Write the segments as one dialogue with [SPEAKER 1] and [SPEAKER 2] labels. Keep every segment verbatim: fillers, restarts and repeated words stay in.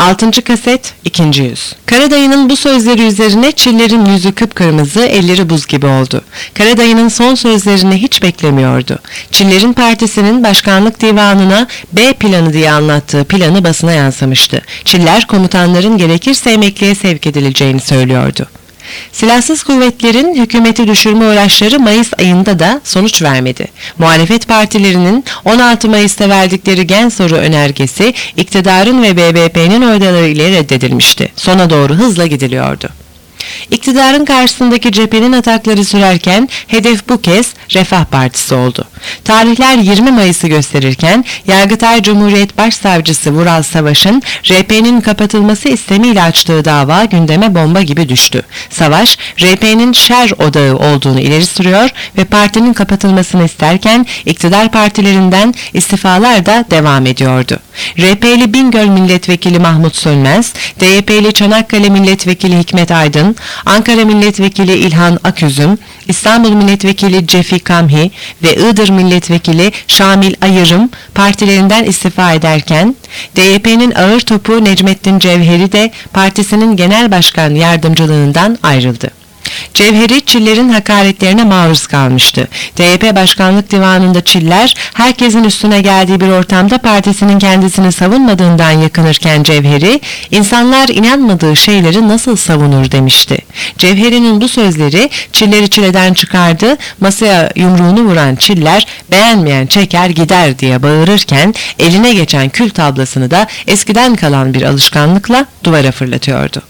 [SPEAKER 1] altıncı kaset, ikinci yüz. Karadayı'nın bu sözleri üzerine Çiller'in yüzü kıpkırmızı, elleri buz gibi oldu. Karadayı'nın son sözlerini hiç beklemiyordu. Çiller'in partisinin başkanlık divanına B planı diye anlattığı planı basına yansımıştı. Çiller, komutanların gerekirse emekliye sevk edileceğini söylüyordu. Silahsız kuvvetlerin hükümeti düşürme uğraşları Mayıs ayında da sonuç vermedi. Muhalefet partilerinin on altı Mayıs'ta verdikleri gen soru önergesi iktidarın ve B B P'nin oyları ile reddedilmişti. Sona doğru hızla gidiliyordu. İktidarın karşısındaki cephenin atakları sürerken hedef bu kez Refah Partisi oldu. Tarihler yirmi Mayıs'ı gösterirken Yargıtay Cumhuriyet Başsavcısı Vural Savaş'ın R P'nin kapatılması istemiyle açtığı dava gündeme bomba gibi düştü. Savaş, R P'nin şer odağı olduğunu ileri sürüyor ve partinin kapatılmasını isterken iktidar partilerinden istifalar da devam ediyordu. R P'li Bingöl Milletvekili Mahmut Sönmez, D Y P'li Çanakkale Milletvekili Hikmet Aydın, Ankara Milletvekili İlhan Aküzüm, İstanbul Milletvekili Cefi Kamhi ve Iğdır Milletvekili Şamil Ayırım partilerinden istifa ederken, D Y P'nin ağır topu Necmettin Cevheri de partisinin genel başkan yardımcılığından ayrıldı. Cevheri, Çiller'in hakaretlerine maruz kalmıştı. D Y P Başkanlık Divanı'nda Çiller, herkesin üstüne geldiği bir ortamda partisinin kendisini savunmadığından yakınırken Cevheri, insanlar inanmadığı şeyleri nasıl savunur demişti. Cevheri'nin bu sözleri Çiller'i çileden çıkardı, masaya yumruğunu vuran Çiller, beğenmeyen çeker gider diye bağırırken eline geçen kül tablasını da eskiden kalan bir alışkanlıkla duvara fırlatıyordu.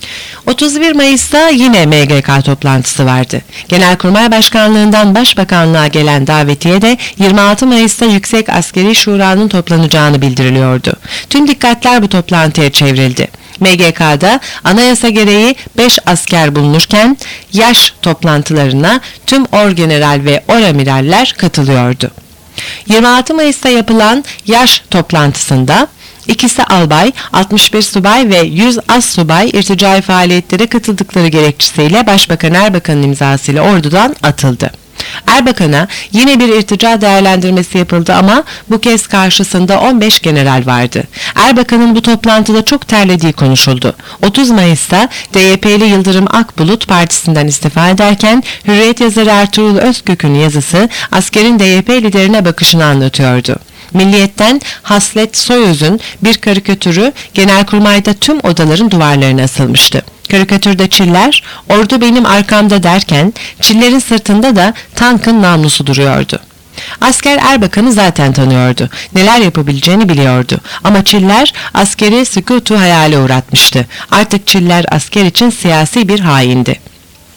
[SPEAKER 1] otuz bir Mayıs'ta yine M G K toplantısı vardı. Genelkurmay Başkanlığından Başbakanlığa gelen davetiye de yirmi altı Mayıs'ta Yüksek Askeri Şura'nın toplanacağını bildiriliyordu. Tüm dikkatler bu toplantıya çevrildi. M G K'da anayasa gereği beş asker bulunurken yaş toplantılarına tüm orgeneral ve oramiraller katılıyordu. yirmi altı Mayıs'ta yapılan yaş toplantısında İkisi albay, altmış bir subay ve yüz astsubay irticai faaliyetlere katıldıkları gerekçesiyle Başbakan Erbakan'ın imzasıyla ordudan atıldı. Erbakan'a yine bir irtica değerlendirmesi yapıldı ama bu kez karşısında on beş general vardı. Erbakan'ın bu toplantıda çok terlediği konuşuldu. otuz Mayıs'ta D Y P'li Yıldırım Akbulut partisinden istifa ederken Hürriyet yazarı Ertuğrul Özkök'ün yazısı askerin D Y P liderine bakışını anlatıyordu. Milliyet'ten Haslet Soyöz'ün bir karikatürü Genelkurmay'da tüm odaların duvarlarına asılmıştı. Karikatürde Çiller, ordu benim arkamda derken Çiller'in sırtında da tankın namlusu duruyordu. Asker Erbakan'ı zaten tanıyordu. Neler yapabileceğini biliyordu. Ama Çiller askeri sükutu hayale uğratmıştı. Artık Çiller asker için siyasi bir haindi.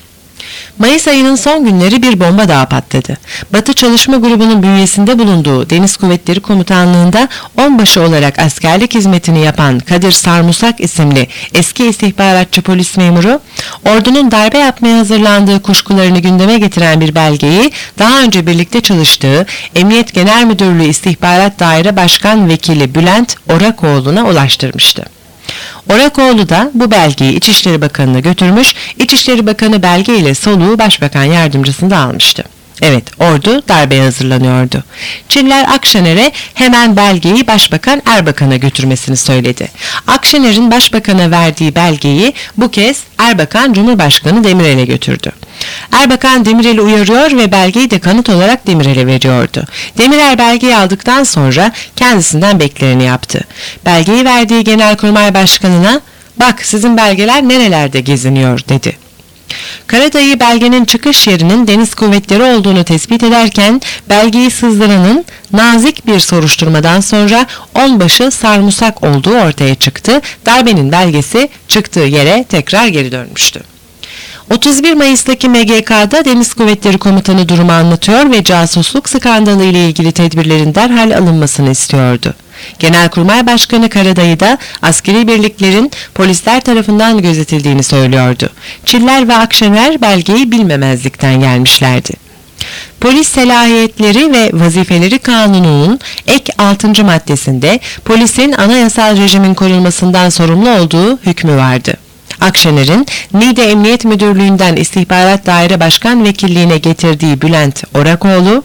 [SPEAKER 1] Mayıs ayının son günleri bir bomba daha patladı. Batı Çalışma Grubu'nun bünyesinde bulunduğu Deniz Kuvvetleri Komutanlığı'nda onbaşı olarak askerlik hizmetini yapan Kadir Sarmusak isimli eski istihbaratçı polis memuru, ordunun darbe yapmaya hazırlandığı kuşkularını gündeme getiren bir belgeyi daha önce birlikte çalıştığı Emniyet Genel Müdürlüğü İstihbarat Daire Başkan Vekili Bülent Orakoğlu'na ulaştırmıştı. Orakoğlu da bu belgeyi İçişleri Bakanı'na götürmüş, İçişleri Bakanı belge ile soluğu Başbakan Yardımcısında almıştı. Evet, ordu darbeye hazırlanıyordu. Çiller Akşener'e hemen belgeyi Başbakan Erbakan'a götürmesini söyledi. Akşener'in Başbakan'a verdiği belgeyi bu kez Erbakan Cumhurbaşkanı Demirel'e götürdü. Erbakan Demirel'i uyarıyor ve belgeyi de kanıt olarak Demirel'e veriyordu. Demirel belgeyi aldıktan sonra kendisinden bekleneni yaptı. Belgeyi verdiği Genelkurmay Başkanı'na "Bak sizin belgeler nerelerde geziniyor" dedi. Karadayı belgenin çıkış yerinin Deniz Kuvvetleri olduğunu tespit ederken belgeyi sızdıranın nazik bir soruşturmadan sonra onbaşı Sarmusak olduğu ortaya çıktı. Darbenin belgesi çıktığı yere tekrar geri dönmüştü. otuz bir Mayıs'taki M G K'da Deniz Kuvvetleri Komutanı durumu anlatıyor ve casusluk skandalı ile ilgili tedbirlerin derhal alınmasını istiyordu. Genelkurmay Başkanı Karadayı da askeri birliklerin polisler tarafından gözetildiğini söylüyordu. Çiller ve Akşener belgeyi bilmemezlikten gelmişlerdi. Polis Selahiyetleri ve Vazifeleri Kanunu'nun ek altıncı maddesinde polisin anayasal rejimin korunmasından sorumlu olduğu hükmü vardı. Akşener'in Niğde Emniyet Müdürlüğü'nden İstihbarat Daire Başkan Vekilliğine getirdiği Bülent Orakoğlu,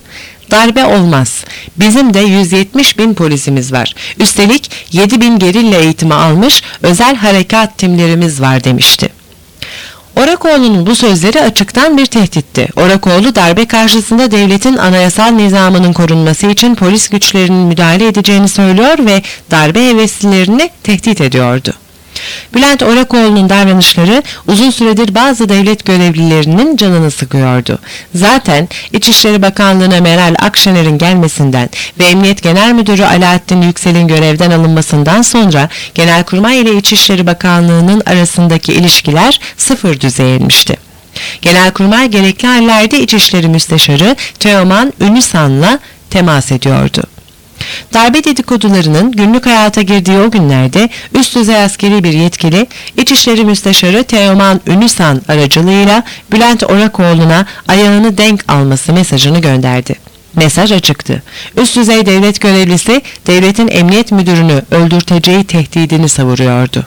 [SPEAKER 1] Darbe olmaz. Bizim de yüz yetmiş bin polisimiz var. Üstelik yedi bin gerilla eğitimi almış özel harekat timlerimiz var demişti. Orakoğlu'nun bu sözleri açıktan bir tehditti. Orakoğlu darbe karşısında devletin anayasal nizamının korunması için polis güçlerinin müdahale edeceğini söylüyor ve darbe heveslilerini tehdit ediyordu. Bülent Orakoğlu'nun davranışları uzun süredir bazı devlet görevlilerinin canını sıkıyordu. Zaten İçişleri Bakanlığı'na Meral Akşener'in gelmesinden ve Emniyet Genel Müdürü Alaaddin Yüksel'in görevden alınmasından sonra Genelkurmay ile İçişleri Bakanlığı'nın arasındaki ilişkiler sıfır düzeye inmişti. Genelkurmay gerekli hallerde İçişleri Müsteşarı Teoman Ünüsan'la temas ediyordu. Darbe dedikodularının günlük hayata girdiği o günlerde üst düzey askeri bir yetkili İçişleri Müsteşarı Teoman Ünüsan aracılığıyla Bülent Orakoğlu'na ayağını denk alması mesajını gönderdi. Mesaj açıktı. Üst düzey devlet görevlisi devletin emniyet müdürünü öldürteceği tehdidini savuruyordu.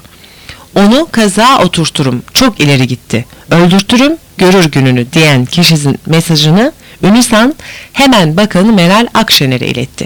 [SPEAKER 1] Onu kaza oturturum, çok ileri gitti. Öldürtürüm, görür gününü diyen kişinin mesajını Ünüsan hemen Bakanı Meral Akşener'e iletti.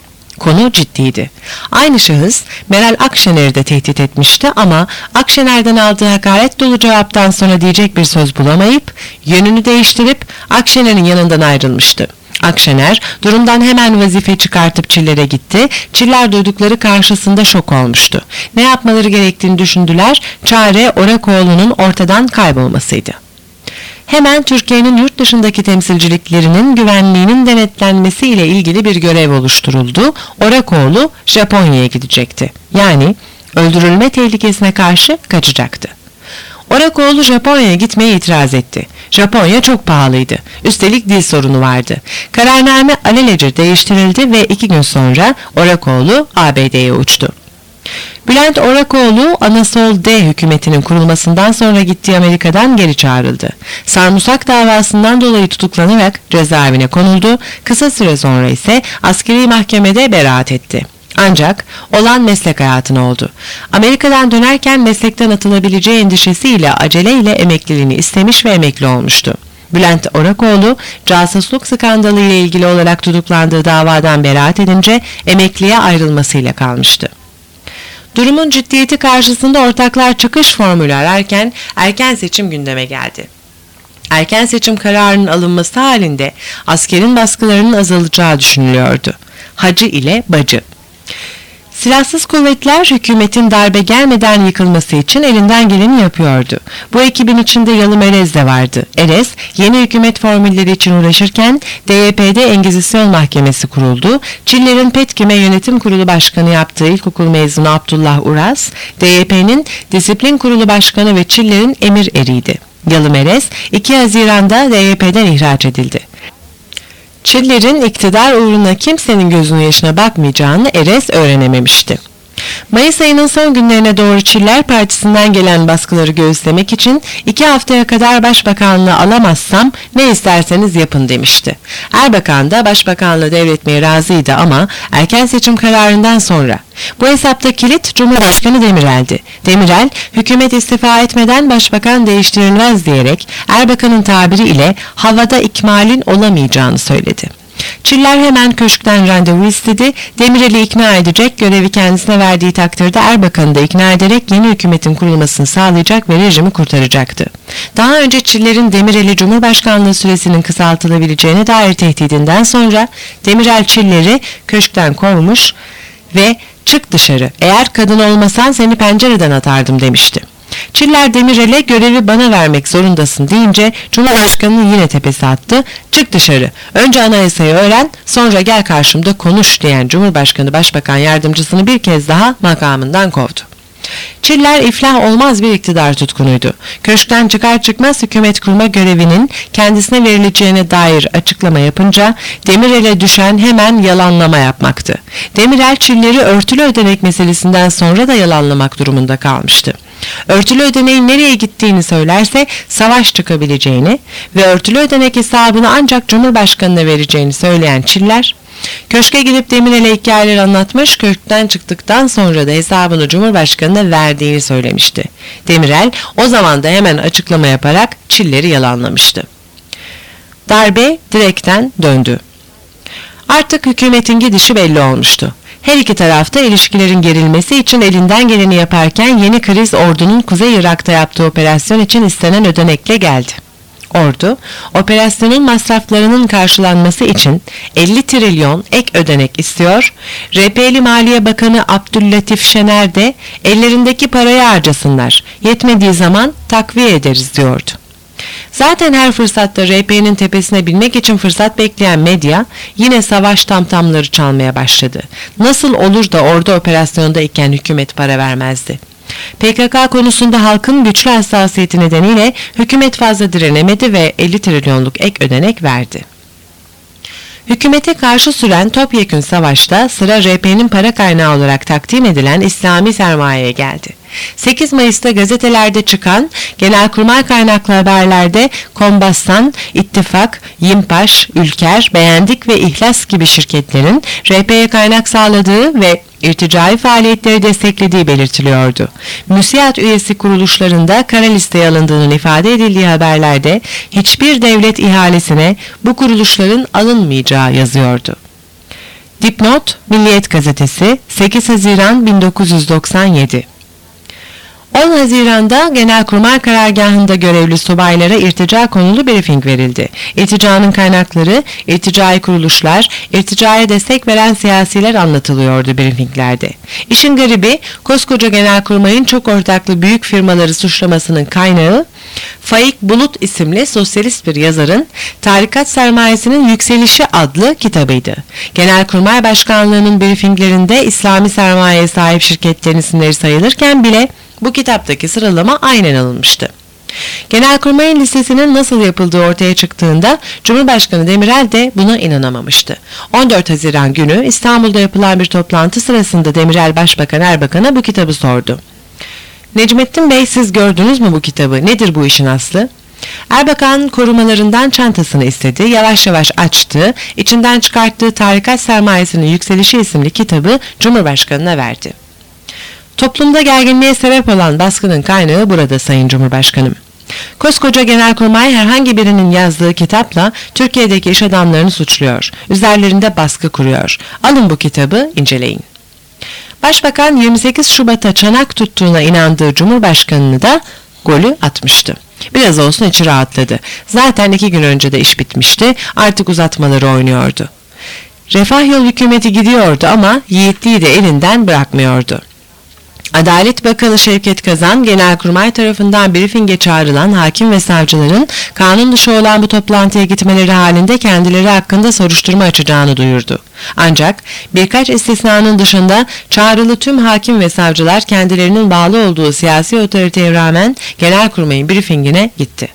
[SPEAKER 1] Konu ciddiydi. Aynı şahıs Meral Akşener'i de tehdit etmişti ama Akşener'den aldığı hakaret dolu cevaptan sonra diyecek bir söz bulamayıp yönünü değiştirip Akşener'in yanından ayrılmıştı. Akşener durumdan hemen vazife çıkartıp Çiller'e gitti. Çiller duydukları karşısında şok olmuştu. Ne yapmaları gerektiğini düşündüler. Çare Orakoğlu'nun ortadan kaybolmasıydı. Hemen Türkiye'nin yurt dışındaki temsilciliklerinin güvenliğinin denetlenmesi ile ilgili bir görev oluşturuldu. Orakoğlu Japonya'ya gidecekti. Yani öldürülme tehlikesine karşı kaçacaktı. Orakoğlu Japonya'ya gitmeye itiraz etti. Japonya çok pahalıydı. Üstelik dil sorunu vardı. Kararname alelacele değiştirildi ve iki gün sonra Orakoğlu A B D'ye uçtu. Bülent Orakoğlu Anasol D hükümetinin kurulmasından sonra gittiği Amerika'dan geri çağrıldı. Sarımsak davasından dolayı tutuklanarak cezaevine konuldu. Kısa süre sonra ise askeri mahkemede beraat etti. Ancak olan meslek hayatına oldu. Amerika'dan dönerken meslekten atılabileceği endişesiyle aceleyle emekliliğini istemiş ve emekli olmuştu. Bülent Orakoğlu, casusluk skandalı ile ilgili olarak tutuklandığı davadan beraat edince emekliye ayrılmasıyla kalmıştı. Durumun ciddiyeti karşısında ortaklar çıkış formülü ararken erken seçim gündeme geldi. Erken seçim kararının alınması halinde askerin baskılarının azalacağı düşünülüyordu. Hacı ile bacı. Silahsız kuvvetler hükümetin darbe gelmeden yıkılması için elinden geleni yapıyordu. Bu ekibin içinde Yalım Erez de vardı. Erez, yeni hükümet formülleri için uğraşırken D Y P'de Engizisyon Mahkemesi kuruldu. Çiller'in Petkim'e yönetim kurulu başkanı yaptığı ilkokul mezunu Abdullah Uras, D Y P'nin disiplin kurulu başkanı ve Çiller'in emir eriydi. Yalım Erez, iki Haziran'da D Y P'den ihraç edildi. Çiller'in iktidar uğruna kimsenin gözünün yaşına bakmayacağını Erez öğrenememişti. Mayıs ayının son günlerine doğru Çiller Partisi'nden gelen baskıları göğüslemek için iki haftaya kadar başbakanlığı alamazsam ne isterseniz yapın demişti. Erbakan da başbakanlığı devretmeye razıydı ama erken seçim kararından sonra. Bu hesapta kilit Cumhurbaşkanı Demirel'di. Demirel, hükümet istifa etmeden başbakan değiştirilmez diyerek Erbakan'ın tabiri ile havada ikmalin olamayacağını söyledi. Çiller hemen köşkten randevu istedi. Demirel'i ikna edecek, görevi kendisine verdiği takdirde Erbakan'ı da ikna ederek yeni hükümetin kurulmasını sağlayacak ve rejimi kurtaracaktı. Daha önce Çiller'in Demirel'i Cumhurbaşkanlığı süresinin kısaltılabileceğine dair tehdidinden sonra Demirel Çiller'i köşkten kovmuş ve "Çık dışarı, eğer kadın olmasan seni pencereden atardım" demişti. Çiller Demirel'e görevi bana vermek zorundasın deyince Cumhurbaşkanı'nın yine tepesi attı. "Çık dışarı, önce anayasayı öğren, sonra gel karşımda konuş" diyen Cumhurbaşkanı Başbakan Yardımcısını bir kez daha makamından kovdu. Çiller iflah olmaz bir iktidar tutkunuydu. Köşkten çıkar çıkmaz hükümet kurma görevinin kendisine verileceğine dair açıklama yapınca Demirel'e düşen hemen yalanlama yapmaktı. Demirel Çiller'i örtülü ödenek meselesinden sonra da yalanlamak durumunda kalmıştı. Örtülü ödeneğin nereye gittiğini söylerse savaş çıkabileceğini ve örtülü ödenek hesabını ancak Cumhurbaşkanı'na vereceğini söyleyen Çiller, köşke gidip Demirel'e hikayeler anlatmış, köşkten çıktıktan sonra da hesabını Cumhurbaşkanı'na verdiğini söylemişti. Demirel o zaman da hemen açıklama yaparak Çiller'i yalanlamıştı. Darbe direkten döndü. Artık hükümetin gidişi belli olmuştu. Her iki tarafta ilişkilerin gerilmesi için elinden geleni yaparken yeni kriz ordunun Kuzey Irak'ta yaptığı operasyon için istenen ödenekle geldi. Ordu, operasyonun masraflarının karşılanması için elli trilyon ek ödenek istiyor, R P'li Maliye Bakanı Abdüllatif Şener de ellerindeki parayı harcasınlar, yetmediği zaman takviye ederiz diyordu. Zaten her fırsatta R P'nin tepesine binmek için fırsat bekleyen medya yine savaş tamtamları çalmaya başladı. Nasıl olur da ordu operasyonda iken hükümet para vermezdi? P K K konusunda halkın güçlü hassasiyeti nedeniyle hükümet fazla direnemedi ve elli trilyonluk ek ödenek verdi. Hükümete karşı süren topyekün savaşta sıra R P'nin para kaynağı olarak takdim edilen İslami sermayeye geldi. sekiz Mayıs'ta gazetelerde çıkan genelkurmay kaynaklı haberlerde Kombassan, İttifak, Yimpaş, Ülker, Beğendik ve İhlas gibi şirketlerin R P'ye kaynak sağladığı ve irticai faaliyetleri desteklediği belirtiliyordu. MÜSİAD üyesi kuruluşlarında kara listeye alındığının ifade edildiği haberlerde hiçbir devlet ihalesine bu kuruluşların alınmayacağı yazıyordu. Dipnot, Milliyet Gazetesi, sekiz Haziran bin dokuz yüz doksan yedi. on Haziran'da Genelkurmay Karargahı'nda görevli subaylara irtica konulu briefing verildi. İrticanın kaynakları, irticai kuruluşlar, irticaya destek veren siyasiler anlatılıyordu briefinglerde. İşin garibi, koskoca Genelkurmay'ın çok ortaklı büyük firmaları suçlamasının kaynağı, Faik Bulut isimli sosyalist bir yazarın Tarikat Sermayesinin Yükselişi adlı kitabıydı. Genelkurmay Başkanlığı'nın briefinglerinde İslami sermayeye sahip şirketlerin isimleri sayılırken bile bu kitaptaki sıralama aynen alınmıştı. Genelkurmay'ın listesinin nasıl yapıldığı ortaya çıktığında Cumhurbaşkanı Demirel de buna inanamamıştı. on dört Haziran günü İstanbul'da yapılan bir toplantı sırasında Demirel Başbakan Erbakan'a bu kitabı sordu. Necmettin Bey, siz gördünüz mü bu kitabı? Nedir bu işin aslı? Erbakan korumalarından çantasını istedi, yavaş yavaş açtı, içinden çıkarttığı Tarikat Sermayesinin Yükselişi isimli kitabı Cumhurbaşkanı'na verdi. Toplumda gerginliğe sebep olan baskının kaynağı burada Sayın Cumhurbaşkanım. Koskoca Genelkurmay herhangi birinin yazdığı kitapla Türkiye'deki iş adamlarını suçluyor, üzerlerinde baskı kuruyor. Alın bu kitabı, inceleyin. Başbakan yirmi sekiz Şubat'a çanak tuttuğuna inandığı Cumhurbaşkanı'nı da golü atmıştı. Biraz olsun içi rahatladı. Zaten iki gün önce de iş bitmişti, artık uzatmaları oynuyordu. Refah Yol hükümeti gidiyordu ama yiğitliği de elinden bırakmıyordu. Adalet Bakanı Şevket Kazan, Genelkurmay tarafından briefinge çağrılan hakim ve savcıların kanun dışı olan bu toplantıya gitmeleri halinde kendileri hakkında soruşturma açacağını duyurdu. Ancak birkaç istisnanın dışında çağrılı tüm hakim ve savcılar kendilerinin bağlı olduğu siyasi otoriteye rağmen Genelkurmay'ın briefingine gitti.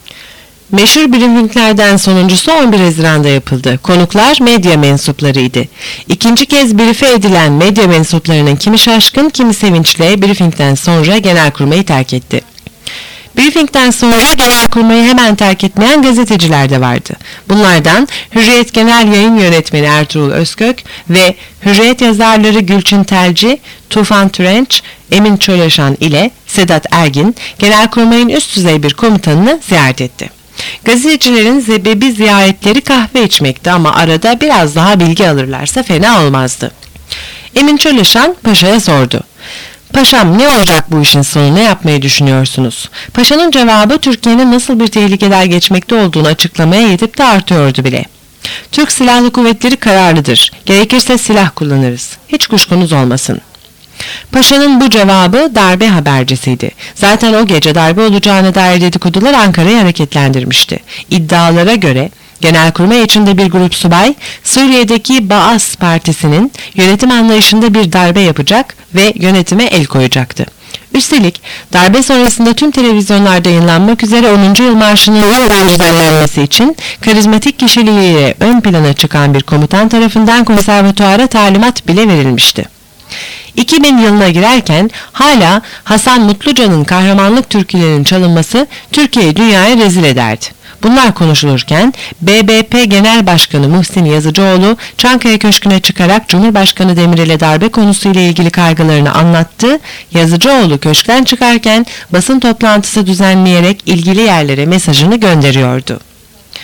[SPEAKER 1] Meşhur briefinglerden sonuncusu on bir Haziran'da yapıldı. Konuklar medya mensuplarıydı. İkinci kez briefe edilen medya mensuplarının kimi şaşkın, kimi sevinçle briefingden sonra Genelkurmay'ı terk etti. Briefingden sonra Genelkurmay'ı hemen terk etmeyen gazeteciler de vardı. Bunlardan Hürriyet Genel Yayın Yönetmeni Ertuğrul Özkök ve Hürriyet yazarları Gülçin Telci, Tufan Türenç, Emin Çöleşan ile Sedat Ergin, Genelkurmay'ın üst düzey bir komutanını ziyaret etti. Gazetecilerin sebebi ziyaretleri kahve içmekti ama arada biraz daha bilgi alırlarsa fena olmazdı. Emin Çöleşan Paşa'ya sordu. Paşam, ne olacak bu işin sonu, ne yapmayı düşünüyorsunuz? Paşa'nın cevabı Türkiye'nin nasıl bir tehlikeler geçmekte olduğunu açıklamaya yetip de artıyordu bile. Türk Silahlı Kuvvetleri kararlıdır. Gerekirse silah kullanırız. Hiç kuşkunuz olmasın. Paşa'nın bu cevabı darbe habercisiydi. Zaten o gece darbe olacağına dair dedikodular Ankara'yı hareketlendirmişti. İddialara göre Genelkurmay içinde bir grup subay Suriye'deki Baas Partisi'nin yönetim anlayışında bir darbe yapacak ve yönetime el koyacaktı. Üstelik darbe sonrasında tüm televizyonlarda yayınlanmak üzere onuncu yıl marşının yeniden düzenlenmesi için karizmatik kişiliğiyle ön plana çıkan bir komutan tarafından konservatuara talimat bile verilmişti. iki bin yılına girerken hala Hasan Mutluca'nın kahramanlık türkülerinin çalınması Türkiye'yi dünyaya rezil ederdi. Bunlar konuşulurken B B P Genel Başkanı Muhsin Yazıcıoğlu Çankaya Köşkü'ne çıkarak Cumhurbaşkanı Demirel'e darbe konusuyla ilgili kaygılarını anlattı. Yazıcıoğlu köşkten çıkarken basın toplantısı düzenleyerek ilgili yerlere mesajını gönderiyordu.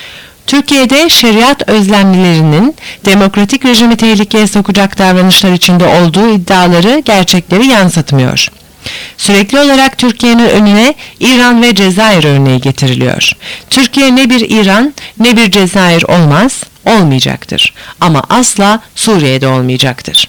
[SPEAKER 1] Türkiye'de şeriat özlemlilerinin demokratik rejimi tehlikeye sokacak davranışlar içinde olduğu iddiaları gerçekleri yansıtmıyor. Sürekli olarak Türkiye'nin önüne İran ve Cezayir örneği getiriliyor. Türkiye ne bir İran ne bir Cezayir olmaz, olmayacaktır. Ama asla Suriye'de olmayacaktır.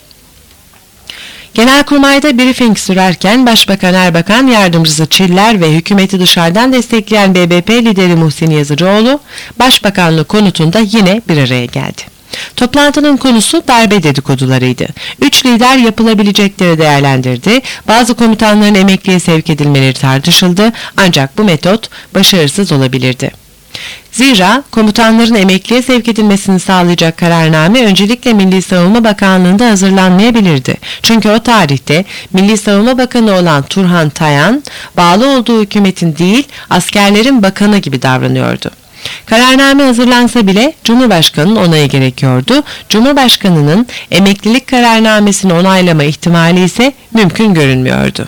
[SPEAKER 1] Genelkurmay'da briefing sürerken Başbakan Erbakan, yardımcısı Çiller ve hükümeti dışarıdan destekleyen B B P lideri Muhsin Yazıcıoğlu, Başbakanlık konutunda yine bir araya geldi. Toplantının konusu darbe dedikodularıydı. Üç lider yapılabilecekleri değerlendirdi. Bazı komutanların emekliye sevk edilmeleri tartışıldı, ancak bu metot başarısız olabilirdi. Zira komutanların emekliye sevk edilmesini sağlayacak kararname öncelikle Milli Savunma Bakanlığı'nda hazırlanmayabilirdi. Çünkü o tarihte Milli Savunma Bakanı olan Turhan Tayan, bağlı olduğu hükümetin değil, askerlerin bakanı gibi davranıyordu. Kararname hazırlansa bile Cumhurbaşkanı'nın onayı gerekiyordu. Cumhurbaşkanı'nın emeklilik kararnamesini onaylama ihtimali ise mümkün görünmüyordu.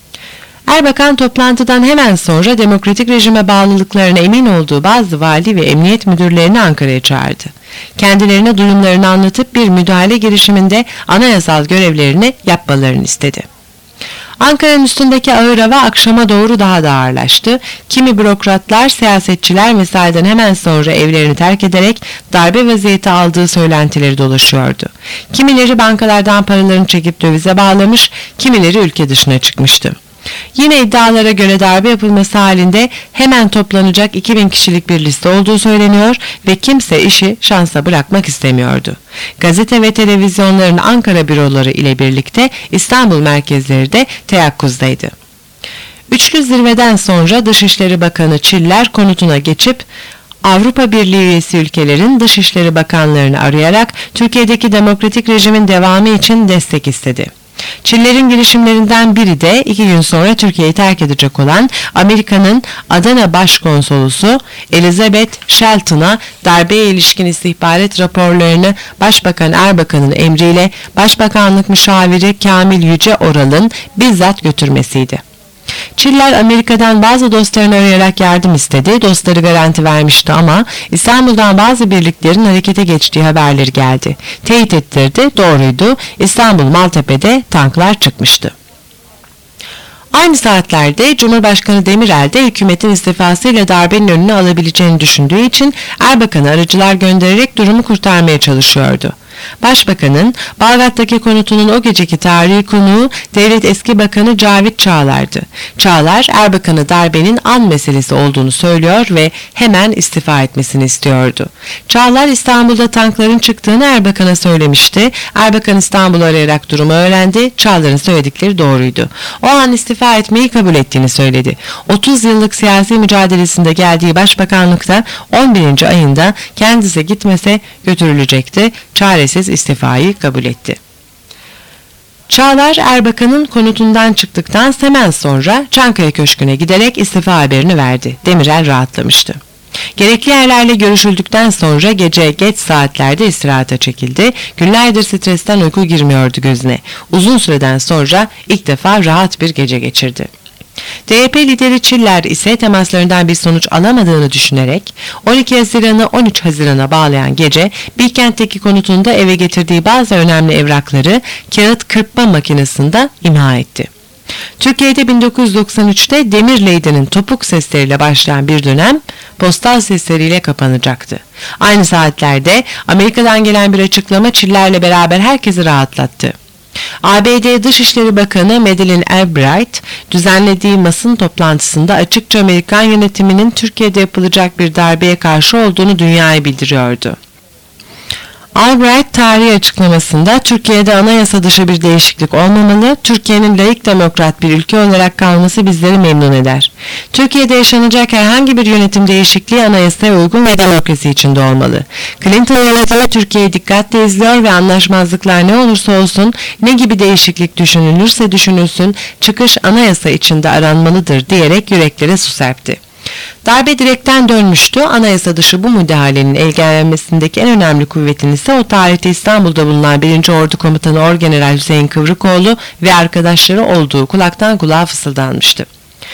[SPEAKER 1] Erbakan toplantıdan hemen sonra demokratik rejime bağlılıklarına emin olduğu bazı vali ve emniyet müdürlerini Ankara'ya çağırdı. Kendilerine duyumlarını anlatıp bir müdahale girişiminde anayasal görevlerini yapmalarını istedi. Ankara'nın üstündeki ağır hava akşama doğru daha da ağırlaştı. Kimi bürokratlar, siyasetçiler mesaiden hemen sonra evlerini terk ederek darbe vaziyeti aldığı söylentileri dolaşıyordu. Kimileri bankalardan paralarını çekip dövize bağlamış, kimileri ülke dışına çıkmıştı. Yine iddialara göre darbe yapılması halinde hemen toplanacak iki bin kişilik bir liste olduğu söyleniyor ve kimse işi şansa bırakmak istemiyordu. Gazete ve televizyonların Ankara büroları ile birlikte İstanbul merkezleri de teyakkuzdaydı. Üçlü zirveden sonra Dışişleri Bakanı Çiller konutuna geçip Avrupa Birliği üyesi ülkelerin Dışişleri Bakanlarını arayarak Türkiye'deki demokratik rejimin devamı için destek istedi. Çiller'in girişimlerinden biri de iki gün sonra Türkiye'yi terk edecek olan Amerika'nın Adana Başkonsolosu Elizabeth Shelton'a darbeye ilişkin istihbarat raporlarını Başbakan Erbakan'ın emriyle Başbakanlık Müşaviri Kamil Yüce Oral'ın bizzat götürmesiydi. Çiller Amerika'dan bazı dostlarını arayarak yardım istedi. Dostları garanti vermişti ama İstanbul'dan bazı birliklerin harekete geçtiği haberleri geldi. Teyit ettirdi, doğruydu. İstanbul Maltepe'de tanklar çıkmıştı. Aynı saatlerde Cumhurbaşkanı Demirel de hükümetin istifasıyla darbenin önünü alabileceğini düşündüğü için Erbakan'a aracılar göndererek durumu kurtarmaya çalışıyordu. Başbakanın Bağdat'taki konutunun o geceki tarihi konuğu Devlet Eski Bakanı Cavit Çağlar'dı. Çağlar, Erbakan'ı darbenin an meselesi olduğunu söylüyor ve hemen istifa etmesini istiyordu. Çağlar, İstanbul'da tankların çıktığını Erbakan'a söylemişti. Erbakan İstanbul'u arayarak durumu öğrendi. Çağlar'ın söyledikleri doğruydu. O an istifa etmeyi kabul ettiğini söyledi. otuz yıllık siyasi mücadelesinde geldiği başbakanlıkta on birinci ayında kendisi gitmese götürülecekti. Çaresiz istifayı kabul etti. Çağlar, Erbakan'ın konutundan çıktıktan hemen sonra Çankaya Köşkü'ne giderek istifa haberini verdi. Demirel rahatlamıştı. Gerekli yerlerle görüşüldükten sonra gece geç saatlerde istirahata çekildi. Günlerdir stresten uyku girmiyordu gözüne. Uzun süreden sonra ilk defa rahat bir gece geçirdi. D Y P lideri Çiller ise temaslarından bir sonuç alamadığını düşünerek on iki Haziran'ı on üç Haziran'a bağlayan gece Bilkent'teki konutunda eve getirdiği bazı önemli evrakları kağıt kırpma makinesinde imha etti. Türkiye'de bin dokuz yüz doksan üçte Demirleydi'nin topuk sesleriyle başlayan bir dönem postal sesleriyle kapanacaktı. Aynı saatlerde Amerika'dan gelen bir açıklama Çiller'le beraber herkesi rahatlattı. A B D Dışişleri Bakanı Madeleine Albright düzenlediği basın toplantısında açıkça Amerikan yönetiminin Türkiye'de yapılacak bir darbeye karşı olduğunu dünyaya bildiriyordu. Albright tarihi açıklamasında Türkiye'de anayasa dışı bir değişiklik olmamalı, Türkiye'nin laik demokrat bir ülke olarak kalması bizleri memnun eder. Türkiye'de yaşanacak herhangi bir yönetim değişikliği anayasaya uygun ve demokrasi içinde olmalı. Clinton yönetimi Türkiye'yi dikkatle izliyor ve anlaşmazlıklar ne olursa olsun, ne gibi değişiklik düşünülürse düşünülsün, çıkış anayasa içinde aranmalıdır diyerek yüreklere su serpti. Darbe direkten dönmüştü. Anayasa dışı bu müdahalenin engellenmesindeki en önemli kuvvetin ise o tarihte İstanbul'da bulunan birinci Ordu Komutanı Orgeneral Hüseyin Kıvrıkoğlu ve arkadaşları olduğu kulaktan kulağa fısıldanmıştı.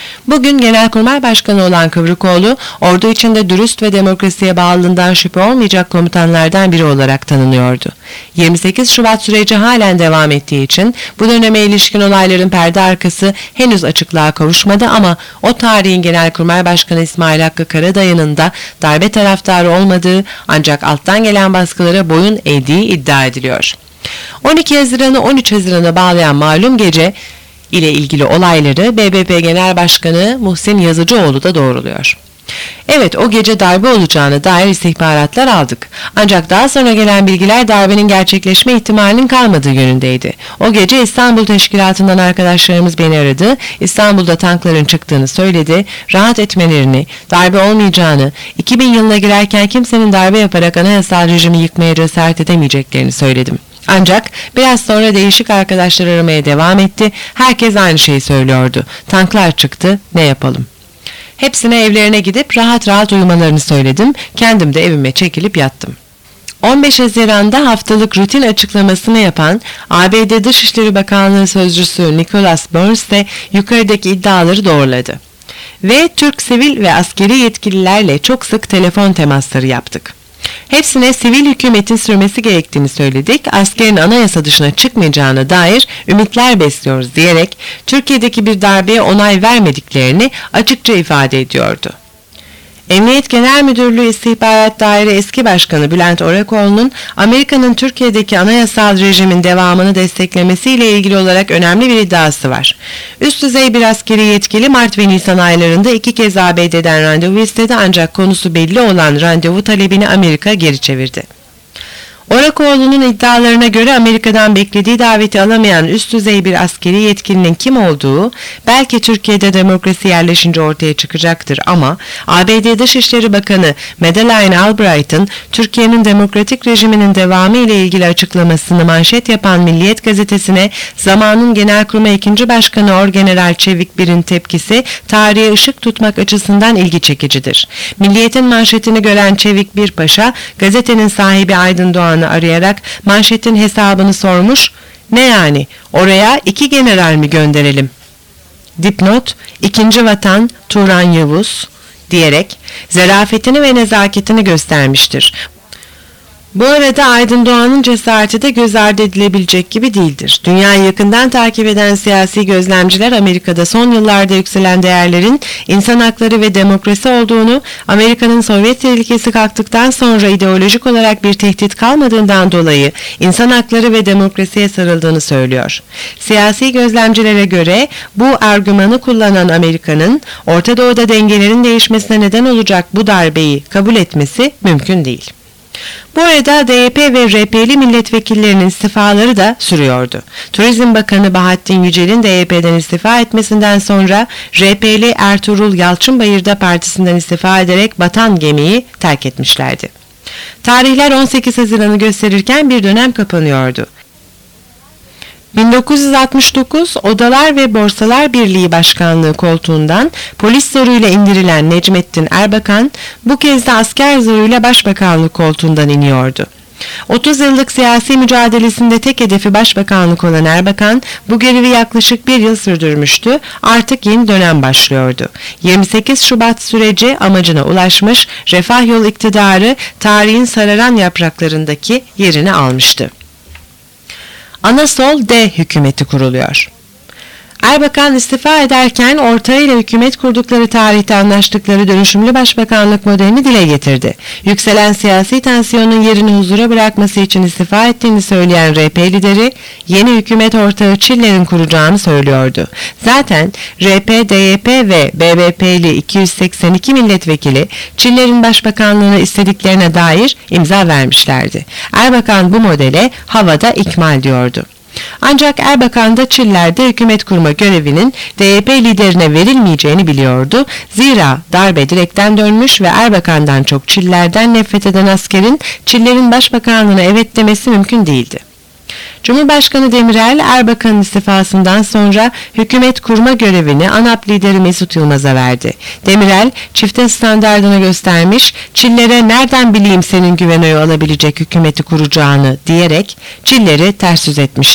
[SPEAKER 1] Bugün Genelkurmay Başkanı olan Kıvrıkoğlu, ordu içinde dürüst ve demokrasiye bağlılığından şüphe olmayacak komutanlardan biri olarak tanınıyordu. yirmi sekiz Şubat süreci halen devam ettiği için bu döneme ilişkin olayların perde arkası henüz açıklığa kavuşmadı ama o tarihin Genelkurmay Başkanı İsmail Hakkı Karadayı'nın da darbe taraftarı olmadığı ancak alttan gelen baskılara boyun eğdiği iddia ediliyor. on iki Haziran'ı on üç Haziran'a bağlayan malum gece ile ilgili olayları B B P Genel Başkanı Muhsin Yazıcıoğlu da doğruluyor. Evet, o gece darbe olacağına dair istihbaratlar aldık. Ancak daha sonra gelen bilgiler darbenin gerçekleşme ihtimalinin kalmadığı yönündeydi. O gece İstanbul Teşkilatı'ndan arkadaşlarımız beni aradı. İstanbul'da tankların çıktığını söyledi. Rahat etmelerini, darbe olmayacağını, iki bin yılına girerken kimsenin darbe yaparak anayasal rejimi yıkmaya cesaret edemeyeceklerini söyledim. Ancak biraz sonra değişik arkadaşlar aramaya devam etti. Herkes aynı şeyi söylüyordu. Tanklar çıktı, ne yapalım? Hepsine evlerine gidip rahat rahat uyumalarını söyledim. Kendim de evime çekilip yattım. on beş Haziran'da haftalık rutin açıklamasını yapan A B D Dışişleri Bakanlığı Sözcüsü Nicholas Burns de yukarıdaki iddiaları doğruladı. Ve Türk sivil ve askeri yetkililerle çok sık telefon temasları yaptık. Hepsine sivil hükümetin sürmesi gerektiğini söyledik, askerin anayasa dışına çıkmayacağına dair ümitler besliyoruz diyerek Türkiye'deki bir darbeye onay vermediklerini açıkça ifade ediyordu. Emniyet Genel Müdürlüğü İstihbarat Daire Eski Başkanı Bülent Orakoğlu'nun Amerika'nın Türkiye'deki anayasal rejimin devamını desteklemesiyle ilgili olarak önemli bir iddiası var. Üst düzey bir askeri yetkili Mart ve Nisan aylarında iki kez A B D'den randevu istedi ancak konusu belli olan randevu talebini Amerika geri çevirdi. Orakoğlu'nun iddialarına göre Amerika'dan beklediği daveti alamayan üst düzey bir askeri yetkilinin kim olduğu belki Türkiye'de demokrasi yerleşince ortaya çıkacaktır ama A B D Dışişleri Bakanı Madeleine Albright'ın Türkiye'nin demokratik rejiminin devamı ile ilgili açıklamasını manşet yapan Milliyet gazetesine zamanın Genelkurmay ikinci Başkanı Orgeneral Çevik Bir'in tepkisi tarihe ışık tutmak açısından ilgi çekicidir. Milliyet'in manşetini gören Çevik Bir Paşa gazetenin sahibi Aydın Doğan arayarak manşetin hesabını sormuş. Ne yani? Oraya iki general mi gönderelim? Dipnot, ikinci Vatan Turan Yavuz diyerek zarafetini ve nezaketini göstermiştir. Bu arada Aydın Doğan'ın cesareti de göz ardı edilebilecek gibi değildir. Dünyayı yakından takip eden siyasi gözlemciler Amerika'da son yıllarda yükselen değerlerin insan hakları ve demokrasi olduğunu, Amerika'nın Sovyet tehlikesi kalktıktan sonra ideolojik olarak bir tehdit kalmadığından dolayı insan hakları ve demokrasiye sarıldığını söylüyor. Siyasi gözlemcilere göre bu argümanı kullanan Amerika'nın Orta Doğu'da dengelerin değişmesine neden olacak bu darbeyi kabul etmesi mümkün değil. Bu arada D Y P ve R P'li milletvekillerinin istifaları da sürüyordu. Turizm Bakanı Bahattin Yücel'in D Y P'den istifa etmesinden sonra R P'li Ertuğrul Yalçınbayır da partisinden istifa ederek batan gemiyi terk etmişlerdi. Tarihler on sekiz Haziran'ı gösterirken bir dönem kapanıyordu. bin dokuz yüz altmış dokuz Odalar ve Borsalar Birliği Başkanlığı koltuğundan polis zoruyla indirilen Necmettin Erbakan bu kez de asker zoruyla başbakanlık koltuğundan iniyordu. otuz yıllık siyasi mücadelesinde tek hedefi başbakanlık olan Erbakan bu görevi yaklaşık bir yıl sürdürmüştü. Artık yeni dönem başlıyordu. yirmi sekiz Şubat süreci amacına ulaşmış, Refah Yol iktidarı tarihin sararan yapraklarındaki yerini almıştı. Anasol D hükümeti kuruluyor. Erbakan istifa ederken ortağı ile hükümet kurdukları tarihte anlaştıkları dönüşümlü başbakanlık modelini dile getirdi. Yükselen siyasi tansiyonun yerini huzura bırakması için istifa ettiğini söyleyen R P lideri yeni hükümet ortağı Çiller'in kuracağını söylüyordu. Zaten R P, D Y P ve B B P'li iki yüz seksen iki milletvekili Çiller'in başbakanlığını istediklerine dair imza vermişlerdi. Erbakan bu modele havada ikmal diyordu. Ancak Erbakan da Çiller'de hükümet kurma görevinin D Y P liderine verilmeyeceğini biliyordu. Zira darbe direkten dönmüş ve Erbakan'dan çok Çiller'den nefret eden askerin Çiller'in başbakanlığına evet demesi mümkün değildi. Cumhurbaşkanı Demirel, Erbakan'ın istifasından sonra hükümet kurma görevini ANAP lideri Mesut Yılmaz'a verdi. Demirel, çifte standardını göstermiş, Çiller'e nereden bileyim senin güven oyu alabilecek hükümeti kuracağını diyerek Çiller'i ters yüz etmişti.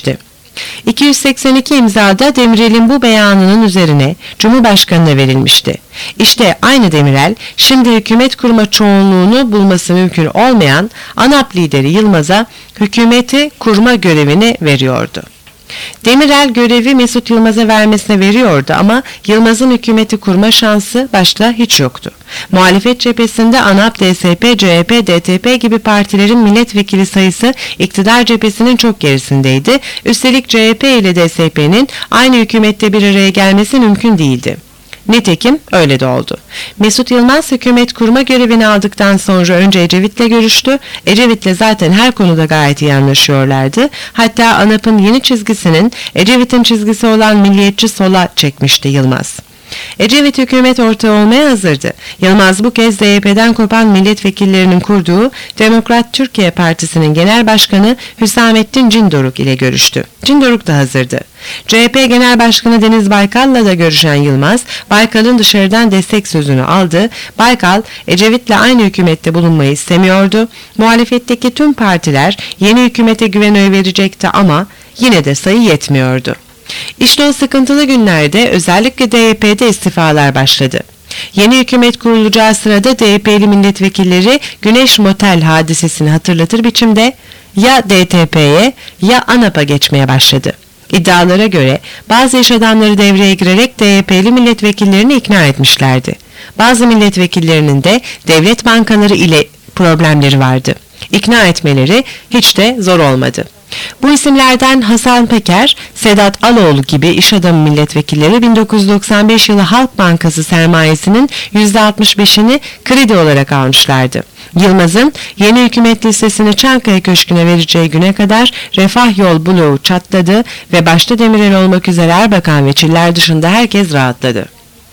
[SPEAKER 1] iki yüz seksen iki imzada Demirel'in bu beyanının üzerine Cumhurbaşkanı'na verilmişti. İşte aynı Demirel, şimdi hükümet kurma çoğunluğunu bulması mümkün olmayan ANAP lideri Yılmaz'a hükümeti kurma görevini veriyordu. Demirel görevi Mesut Yılmaz'a vermesine veriyordu ama Yılmaz'ın hükümeti kurma şansı başta hiç yoktu. Muhalefet cephesinde ANAP, D S P, C H P, D T P gibi partilerin milletvekili sayısı iktidar cephesinin çok gerisindeydi. Üstelik C H P ile D S P'nin aynı hükümette bir araya gelmesi mümkün değildi. Nitekim öyle de oldu. Mesut Yılmaz hükümet kurma görevini aldıktan sonra önce Ecevit'le görüştü. Ecevit'le zaten her konuda gayet iyi anlaşıyorlardı. Hatta ANAP'ın yeni çizgisinin Ecevit'in çizgisi olan milliyetçi sola çekmişti Yılmaz. Ecevit hükümet ortağı olmaya hazırdı. Yılmaz bu kez D Y P'den kopan milletvekillerinin kurduğu Demokrat Türkiye Partisi'nin genel başkanı Hüsamettin Cindoruk ile görüştü. Cindoruk da hazırdı. C H P Genel Başkanı Deniz Baykal'la da görüşen Yılmaz, Baykal'ın dışarıdan destek sözünü aldı. Baykal, Ecevit'le aynı hükümette bulunmayı istemiyordu. Muhalefetteki tüm partiler yeni hükümete güven oyu verecekti ama yine de sayı yetmiyordu. İşte o sıkıntılı günlerde özellikle D Y P'de istifalar başladı. Yeni hükümet kurulacağı sırada D Y P'li milletvekilleri Güneş Motel hadisesini hatırlatır biçimde ya D T P'ye ya ANAP'a geçmeye başladı. İddialara göre bazı iş adamları devreye girerek D Y P'li milletvekillerini ikna etmişlerdi. Bazı milletvekillerinin de devlet bankaları ile problemleri vardı. İkna etmeleri hiç de zor olmadı. Bu isimlerden Hasan Peker, Sedat Aloğlu gibi iş adamı milletvekilleri bin dokuz yüz doksan beş yılı Halk Bankası sermayesinin yüzde altmış beşini kredi olarak almışlardı. Yılmaz'ın yeni hükümet listesini Çankaya Köşkü'ne vereceği güne kadar Refah Yol bloğu çatladı ve başta Demirel olmak üzere Erbakan ve Çiller dışında herkes rahatladı.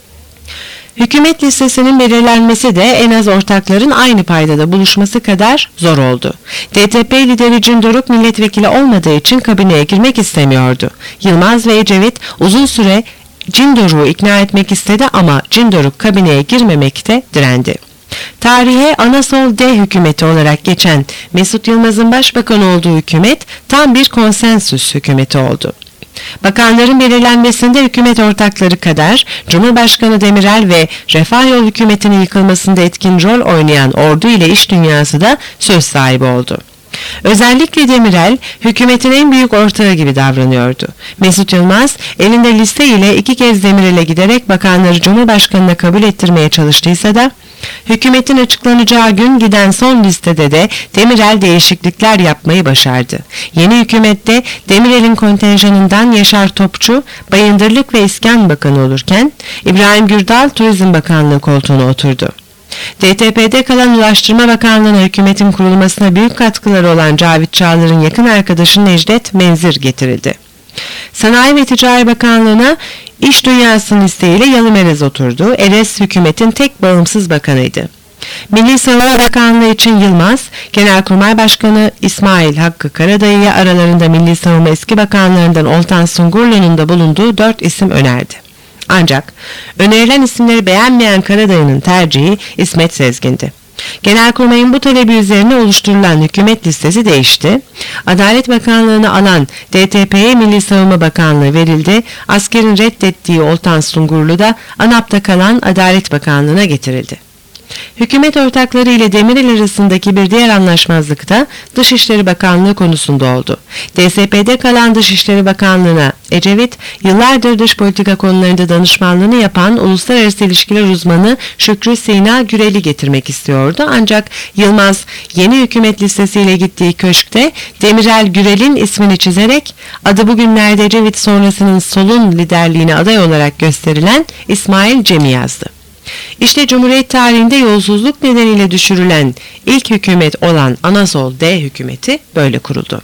[SPEAKER 1] Hükümet listesinin belirlenmesi de en az ortakların aynı paydada buluşması kadar zor oldu. D T P lideri Cindoruk milletvekili olmadığı için kabineye girmek istemiyordu. Yılmaz ve Ecevit uzun süre Cindoruk'u ikna etmek istedi ama Cindoruk kabineye girmemekte direndi. Tarihe Anasol D hükümeti olarak geçen Mesut Yılmaz'ın başbakan olduğu hükümet tam bir konsensüs hükümeti oldu. Bakanların belirlenmesinde hükümet ortakları kadar Cumhurbaşkanı Demirel ve Refah Yol hükümetinin yıkılmasında etkin rol oynayan ordu ile iş dünyası da söz sahibi oldu. Özellikle Demirel hükümetin en büyük ortağı gibi davranıyordu. Mesut Yılmaz elinde liste ile iki kez Demirel'e giderek bakanları Cumhurbaşkanı'na kabul ettirmeye çalıştıysa da hükümetin açıklanacağı gün giden son listede de Demirel değişiklikler yapmayı başardı. Yeni hükümette Demirel'in kontenjanından Yaşar Topçu, Bayındırlık ve İskan Bakanı olurken İbrahim Gürdal Turizm Bakanlığı koltuğuna oturdu. D T P'de kalan Ulaştırma Bakanlığı'na hükümetin kurulmasına büyük katkıları olan Cavit Çağlar'ın yakın arkadaşı Necdet Menzir getirildi. Sanayi ve Ticaret Bakanlığı'na İş Dünyası'nın isteğiyle Yalı Merez oturdu. Eres hükümetin tek bağımsız bakanıydı. Milli Savunma Bakanlığı için Yılmaz, Genelkurmay Başkanı İsmail Hakkı Karadayı'ya aralarında Milli Savunma eski bakanlarından Oltan Sungurlu'nun da bulunduğu dört isim önerdi. Ancak önerilen isimleri beğenmeyen Karadayı'nın tercihi İsmet Sezgin'di. Genelkurmay'ın bu talebi üzerine oluşturulan hükümet listesi değişti. Adalet Bakanlığı'nı alan D T P'ye Milli Savunma Bakanlığı verildi. Askerin reddettiği Oltan Sungurlu da ANAP'ta kalan Adalet Bakanlığı'na getirildi. Hükümet ortakları ile Demirel arasındaki bir diğer anlaşmazlık da Dışişleri Bakanlığı konusunda oldu. D S P'de kalan Dışişleri Bakanlığı'na Ecevit, yıllardır dış politika konularında danışmanlığını yapan uluslararası ilişkiler uzmanı Şükrü Sina Gürel'i getirmek istiyordu. Ancak Yılmaz yeni hükümet listesiyle gittiği köşkte Demirel Gürel'in ismini çizerek adı bugünlerde Ecevit sonrasının solun liderliğine aday olarak gösterilen İsmail Cem'i yazdı. İşte Cumhuriyet tarihinde yolsuzluk nedeniyle düşürülen ilk hükümet olan Anasol D hükümeti böyle kuruldu.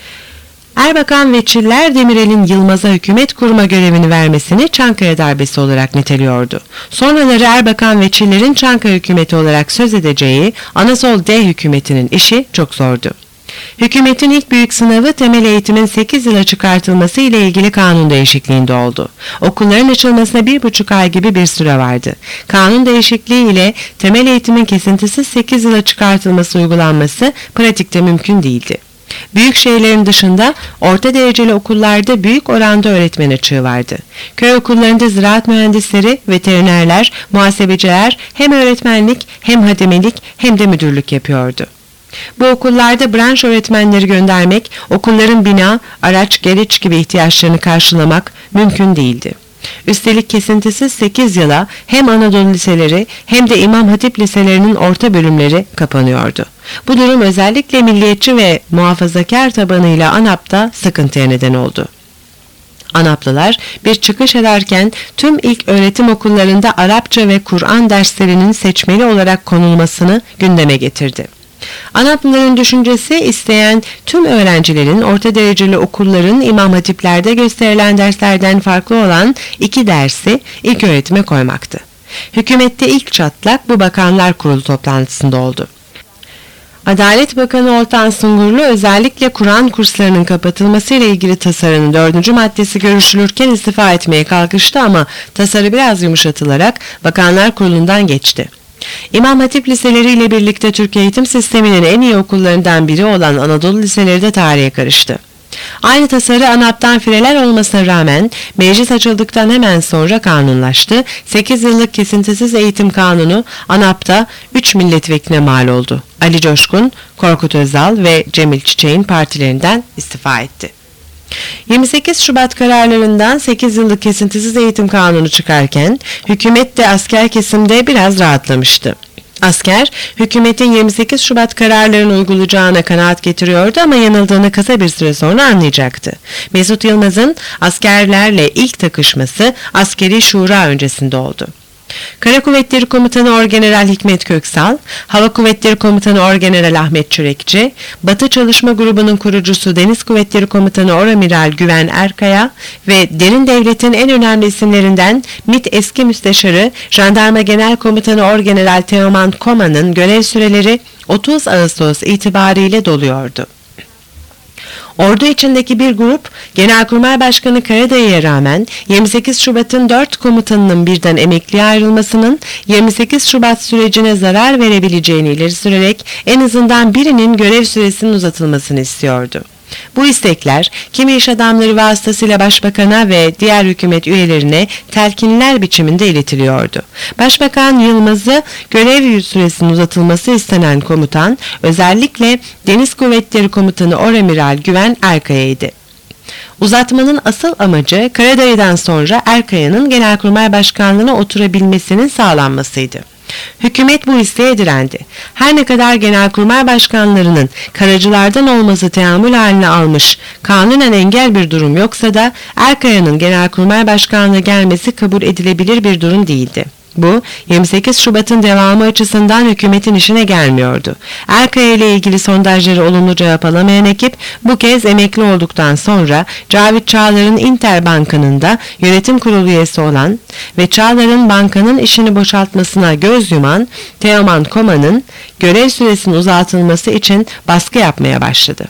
[SPEAKER 1] Erbakan ve Çiller Demirel'in Yılmaz'a hükümet kurma görevini vermesini Çankaya darbesi olarak niteliyordu. Sonraları Erbakan ve Çiller'in Çankaya hükümeti olarak söz edeceği Anasol D hükümetinin işi çok zordu. Hükümetin ilk büyük sınavı temel eğitimin sekiz yıla çıkartılması ile ilgili kanun değişikliğinde oldu. Okulların açılmasına bir buçuk ay gibi bir süre vardı. Kanun değişikliği ile temel eğitimin kesintisiz sekiz yıla çıkartılması uygulanması pratikte mümkün değildi. Büyük şehirlerin dışında orta dereceli okullarda büyük oranda öğretmen açığı vardı. Köy okullarında ziraat mühendisleri, veterinerler, muhasebeciler hem öğretmenlik hem hademelik hem de müdürlük yapıyordu. Bu okullarda branş öğretmenleri göndermek, okulların bina, araç, gereç gibi ihtiyaçlarını karşılamak mümkün değildi. Üstelik kesintisiz sekiz yıla hem Anadolu liseleri hem de İmam Hatip liselerinin orta bölümleri kapanıyordu. Bu durum özellikle milliyetçi ve muhafazakar tabanıyla ANAP'ta sıkıntıya neden oldu. ANAP'lılar bir çıkış ederken tüm ilk öğretim okullarında Arapça ve Kur'an derslerinin seçmeli olarak konulmasını gündeme getirdi. ANAP'lıların düşüncesi isteyen tüm öğrencilerin orta dereceli okulların İmam Hatipler'de gösterilen derslerden farklı olan iki dersi ilk öğretime koymaktı. Hükümette ilk çatlak bu Bakanlar Kurulu toplantısında oldu. Adalet Bakanı Oltan Sungurlu özellikle Kur'an kurslarının kapatılmasıyla ilgili tasarının dördüncü maddesi görüşülürken istifa etmeye kalkıştı ama tasarı biraz yumuşatılarak Bakanlar Kurulu'ndan geçti. İmam Hatip liseleriyle birlikte Türk eğitim sisteminin en iyi okullarından biri olan Anadolu liseleri de tarihe karıştı. Aynı tasarı ANAP'tan fireler olmasına rağmen meclis açıldıktan hemen sonra kanunlaştı. sekiz yıllık kesintisiz eğitim kanunu ANAP'ta üç milletvekiline mal oldu. Ali Coşkun, Korkut Özal ve Cemil Çiçek'in partilerinden istifa etti. yirmi sekiz Şubat kararlarından sekiz yıllık kesintisiz eğitim kanunu çıkarken hükümet de asker kesimde biraz rahatlamıştı. Asker, hükümetin yirmi sekiz Şubat kararlarını uygulayacağına kanaat getiriyordu ama yanıldığını kısa bir süre sonra anlayacaktı. Mesut Yılmaz'ın askerlerle ilk takışması askeri şura öncesinde oldu. Kara Kuvvetleri Komutanı Orgeneral Hikmet Köksal, Hava Kuvvetleri Komutanı Orgeneral Ahmet Çürekçi, Batı Çalışma Grubu'nun kurucusu Deniz Kuvvetleri Komutanı Oramiral Güven Erkaya ve derin devletin en önemli isimlerinden MİT eski müsteşarı Jandarma Genel Komutanı Orgeneral Teoman Koma'nın görev süreleri otuz Ağustos itibariyle doluyordu. Ordu içindeki bir grup, Genelkurmay Başkanı Karadayı'ya rağmen yirmi sekiz Şubat'ın dört komutanının birden emekliye ayrılmasının yirmi sekiz Şubat sürecine zarar verebileceğini ileri sürerek en azından birinin görev süresinin uzatılmasını istiyordu. Bu istekler kimi iş adamları vasıtasıyla başbakana ve diğer hükümet üyelerine telkinler biçiminde iletiliyordu. Başbakan Yılmaz'ı görev süresinin uzatılması istenen komutan özellikle Deniz Kuvvetleri Komutanı Oramiral Güven Erkaya'ydı. Uzatmanın asıl amacı Karadayı'dan sonra Erkaya'nın Genelkurmay Başkanlığı'na oturabilmesinin sağlanmasıydı. Hükümet bu isteğe direndi. Her ne kadar genelkurmay başkanlarının karacılardan olması teamül haline almış, kanunen engel bir durum yoksa da Erkaya'nın genelkurmay başkanlığı gelmesi kabul edilebilir bir durum değildi. Bu, yirmi sekiz Şubat'ın devamı açısından hükümetin işine gelmiyordu. Erkaya ile ilgili sondajları olumlu cevap alamayan ekip, bu kez emekli olduktan sonra Cavit Çağlar'ın Interbank'ının da yönetim kurulu üyesi olan ve Çağlar'ın bankanın işini boşaltmasına göz yuman Teoman Koma'nın görev süresinin uzatılması için baskı yapmaya başladı.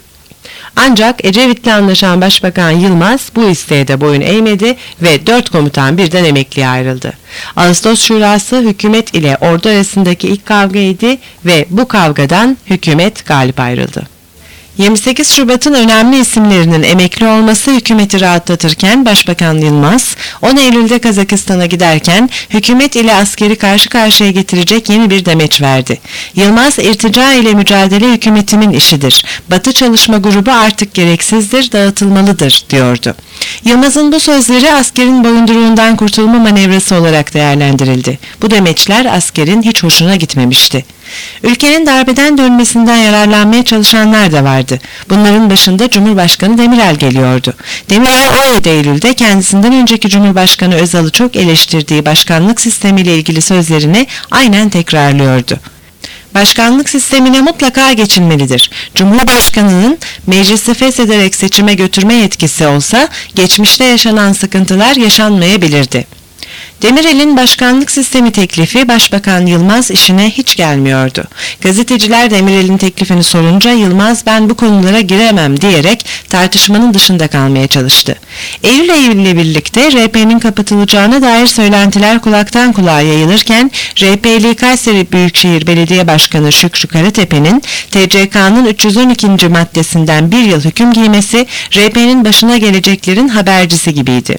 [SPEAKER 1] Ancak Ecevit'le anlaşan Başbakan Yılmaz bu isteğe de boyun eğmedi ve dört komutan birden emekliye ayrıldı. Ağustos Şurası hükümet ile ordu arasındaki ilk kavgaydı ve bu kavgadan hükümet galip ayrıldı. yirmi sekiz Şubat'ın önemli isimlerinin emekli olması hükümeti rahatlatırken Başbakan Yılmaz on Eylül'de Kazakistan'a giderken hükümet ile askeri karşı karşıya getirecek yeni bir demeç verdi. Yılmaz, irtica ile mücadele hükümetimin işidir. Batı Çalışma Grubu artık gereksizdir, dağıtılmalıdır diyordu. Yılmaz'ın bu sözleri askerin boyunduruğundan kurtulma manevrası olarak değerlendirildi. Bu demeçler askerin hiç hoşuna gitmemişti. Ülkenin darbeden dönmesinden yararlanmaya çalışanlar da vardı. Bunların başında Cumhurbaşkanı Demirel geliyordu. Demirel on yedi Eylül'de kendisinden önceki Cumhurbaşkanı Özal'ı çok eleştirdiği başkanlık sistemiyle ilgili sözlerini aynen tekrarlıyordu. Başkanlık sistemine mutlaka geçilmelidir. Cumhurbaşkanının meclisi feshederek seçime götürme yetkisi olsa geçmişte yaşanan sıkıntılar yaşanmayabilirdi. Demirel'in başkanlık sistemi teklifi Başbakan Yılmaz işine hiç gelmiyordu. Gazeteciler Demirel'in teklifini sorunca Yılmaz ben bu konulara giremem diyerek tartışmanın dışında kalmaya çalıştı. Eylül ayıyla birlikte R P'nin kapatılacağına dair söylentiler kulaktan kulağa yayılırken R P'li Kayseri Büyükşehir Belediye Başkanı Şükrü Karatepe'nin T C K'nın üç yüz on ikinci maddesinden bir yıl hüküm giymesi R P'nin başına geleceklerin habercisi gibiydi.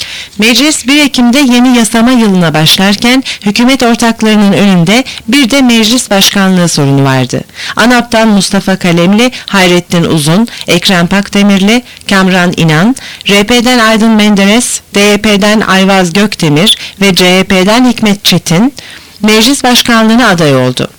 [SPEAKER 1] Meclis bir Ekim'de yeni yasama yılına başlarken hükümet ortaklarının önünde bir de meclis başkanlığı sorunu vardı. ANAP'tan Mustafa Kalemli, Hayrettin Uzun, Ekrem Pakdemirli, Kamran İnan, R P'den Aydın Menderes, D Y P'den Ayvaz Gökdemir ve C H P'den Hikmet Çetin meclis başkanlığına aday oldu.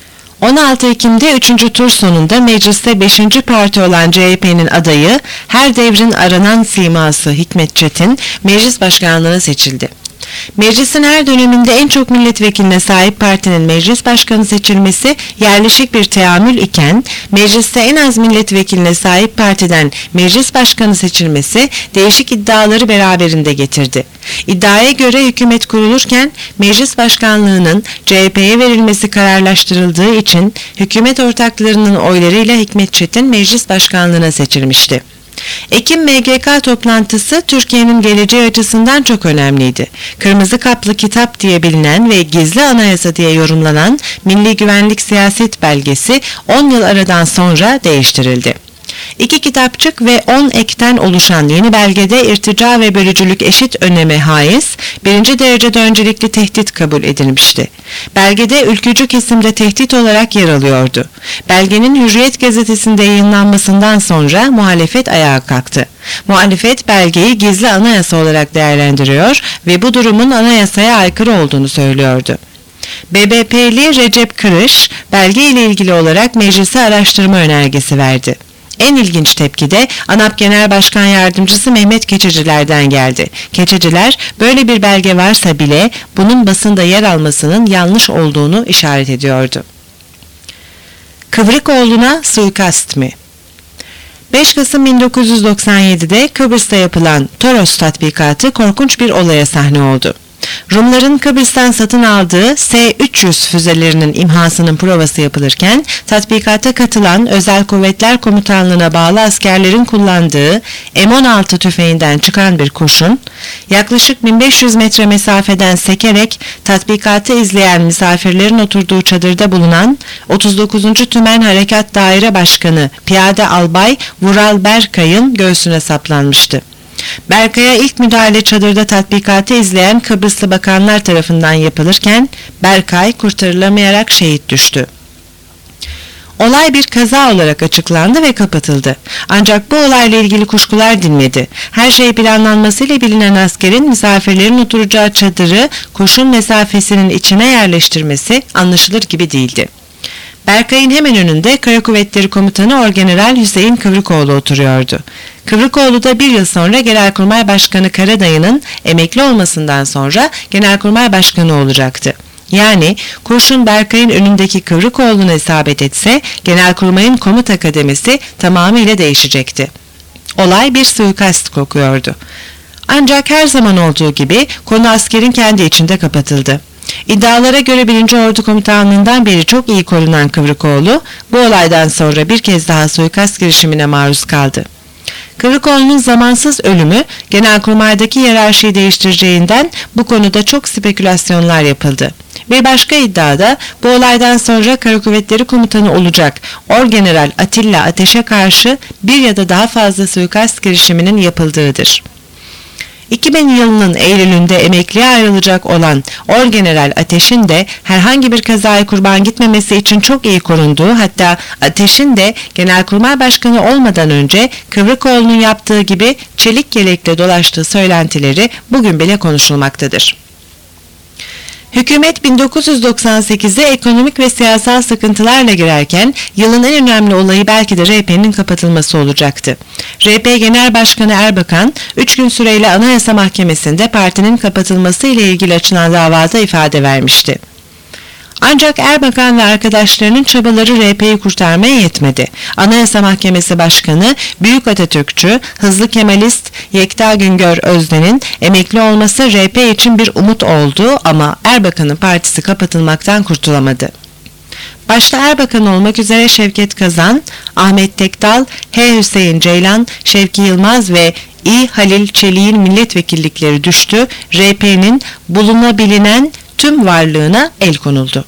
[SPEAKER 1] on altı Ekim'de üçüncü tur sonunda mecliste beşinci parti olan C H P'nin adayı, her devrin aranan siması Hikmet Çetin meclis başkanlığına seçildi. Meclisin her döneminde en çok milletvekiline sahip partinin meclis başkanı seçilmesi yerleşik bir teamül iken, mecliste en az milletvekiline sahip partiden meclis başkanı seçilmesi değişik iddiaları beraberinde getirdi. İddiaya göre hükümet kurulurken meclis başkanlığının C H P'ye verilmesi kararlaştırıldığı için hükümet ortaklarının oylarıyla Hikmet Çetin meclis başkanlığına seçilmişti. Ekim M G K toplantısı Türkiye'nin geleceği açısından çok önemliydi. Kırmızı kaplı kitap diye bilinen ve gizli anayasa diye yorumlanan Milli Güvenlik Siyaset Belgesi on yıl aradan sonra değiştirildi. İki kitapçık ve on ekten oluşan yeni belgede irtica ve bölücülük eşit öneme haiz, birinci derecede öncelikli tehdit kabul edilmişti. Belgede ülkücü kesimde tehdit olarak yer alıyordu. Belgenin Hürriyet gazetesinde yayınlanmasından sonra muhalefet ayağa kalktı. Muhalefet belgeyi gizli anayasa olarak değerlendiriyor ve bu durumun anayasaya aykırı olduğunu söylüyordu. B B P'li Recep Kırış, belge ile ilgili olarak meclise araştırma önergesi verdi. En ilginç tepki de ANAP Genel Başkan Yardımcısı Mehmet Keçeciler'den geldi. Keçeciler, böyle bir belge varsa bile bunun basında yer almasının yanlış olduğunu işaret ediyordu. Kıvrıkoğlu'na suikast mi? beş Kasım bin dokuz yüz doksan yedi'de Kıbrıs'ta yapılan Toros tatbikatı korkunç bir olaya sahne oldu. Rumların Kıbrıs'tan satın aldığı S üç yüz füzelerinin imhasının provası yapılırken tatbikata katılan Özel Kuvvetler Komutanlığı'na bağlı askerlerin kullandığı M on altı tüfeğinden çıkan bir kurşun yaklaşık bin beş yüz metre mesafeden sekerek tatbikatı izleyen misafirlerin oturduğu çadırda bulunan otuz dokuzuncu Tümen Harekat Daire Başkanı Piyade Albay Vural Berkay'ın göğsüne saplanmıştı. Berkay'a ilk müdahale çadırda tatbikatı izleyen Kıbrıslı bakanlar tarafından yapılırken Berkay kurtarılamayarak şehit düştü. Olay bir kaza olarak açıklandı ve kapatıldı. Ancak bu olayla ilgili kuşkular dinmedi. Her şey planlanmasıyla bilinen askerin misafirlerin oturacağı çadırı kurşun mesafesinin içine yerleştirmesi anlaşılır gibi değildi. Berkay'ın hemen önünde Kara Kuvvetleri Komutanı Orgeneral Hüseyin Kıvrıkoğlu oturuyordu. Kıvrıkoğlu da bir yıl sonra Genelkurmay Başkanı Karadayı'nın emekli olmasından sonra Genelkurmay Başkanı olacaktı. Yani kurşun Berkay'ın önündeki Kıvrıkoğlu'na isabet etse Genelkurmay'ın komuta kademesi tamamıyla değişecekti. Olay bir suikast kokuyordu. Ancak her zaman olduğu gibi konu askerin kendi içinde kapatıldı. İddialara göre birinci Ordu Komutanlığından beri çok iyi korunan Kıvrıkoğlu bu olaydan sonra bir kez daha suikast girişimine maruz kaldı. Kıvrıkoğlu'nun zamansız ölümü Genelkurmay'daki hiyerarşiyi değiştireceğinden bu konuda çok spekülasyonlar yapıldı. Bir başka iddiada bu olaydan sonra Kara Kuvvetleri Komutanı olacak Orgeneral Atilla Ateş'e karşı bir ya da daha fazla suikast girişiminin yapıldığıdır. iki bin yılının Eylül'ünde emekliye ayrılacak olan Orgeneral Ateş'in de herhangi bir kazaya kurban gitmemesi için çok iyi korunduğu, hatta Ateş'in de Genelkurmay Başkanı olmadan önce Kıvrıkoğlu'nun yaptığı gibi çelik yelekle dolaştığı söylentileri bugün bile konuşulmaktadır. Hükümet bin dokuz yüz doksan sekiz'e ekonomik ve siyasal sıkıntılarla girerken yılın en önemli olayı belki de R P'nin kapatılması olacaktı. R P Genel Başkanı Erbakan, üç gün süreyle Anayasa Mahkemesi'nde partinin kapatılması ile ilgili açılan davada ifade vermişti. Ancak Erbakan ve arkadaşlarının çabaları R P'yi kurtarmaya yetmedi. Anayasa Mahkemesi Başkanı Büyük Atatürkçü, hızlı Kemalist Yekta Güngör Özden'in emekli olması R P için bir umut oldu ama Erbakan'ın partisi kapatılmaktan kurtulamadı. Başta Erbakan olmak üzere Şevket Kazan, Ahmet Tekdal, H. Hüseyin Ceylan, Şevki Yılmaz ve İ. Halil Çelik'in milletvekillikleri düştü, R P'nin bulunabilinen tüm varlığına el konuldu.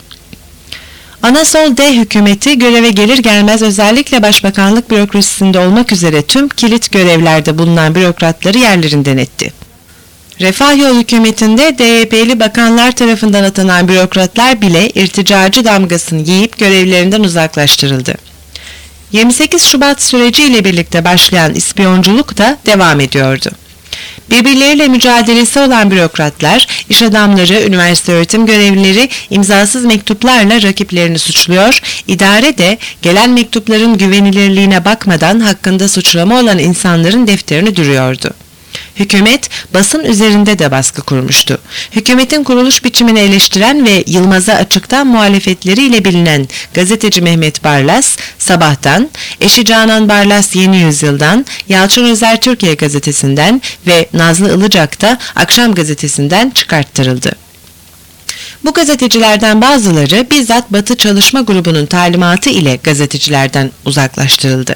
[SPEAKER 1] Anasol D hükümeti göreve gelir gelmez özellikle başbakanlık bürokrasisinde olmak üzere tüm kilit görevlerde bulunan bürokratları yerlerinden etti. Refah Yol hükümetinde D Y P'li bakanlar tarafından atanan bürokratlar bile irticacı damgasını yiyip görevlerinden uzaklaştırıldı. yirmi sekiz Şubat süreciyle birlikte başlayan ispiyonculuk da devam ediyordu. Birbirleriyle mücadelesi olan bürokratlar, iş adamları, üniversite öğretim görevlileri imzasız mektuplarla rakiplerini suçluyor, idare de gelen mektupların güvenilirliğine bakmadan hakkında suçlama olan insanların defterini duruyordu. Hükümet basın üzerinde de baskı kurmuştu. Hükümetin kuruluş biçimini eleştiren ve Yılmaz'a açıktan muhalefetleriyle bilinen gazeteci Mehmet Barlas, Sabah'tan, eşi Canan Barlas Yeni Yüzyıl'dan, Yalçın Özer Türkiye Gazetesi'nden ve Nazlı Ilıcak da Akşam Gazetesi'nden çıkarttırıldı. Bu gazetecilerden bazıları bizzat Batı Çalışma Grubu'nun talimatı ile gazetecilerden uzaklaştırıldı.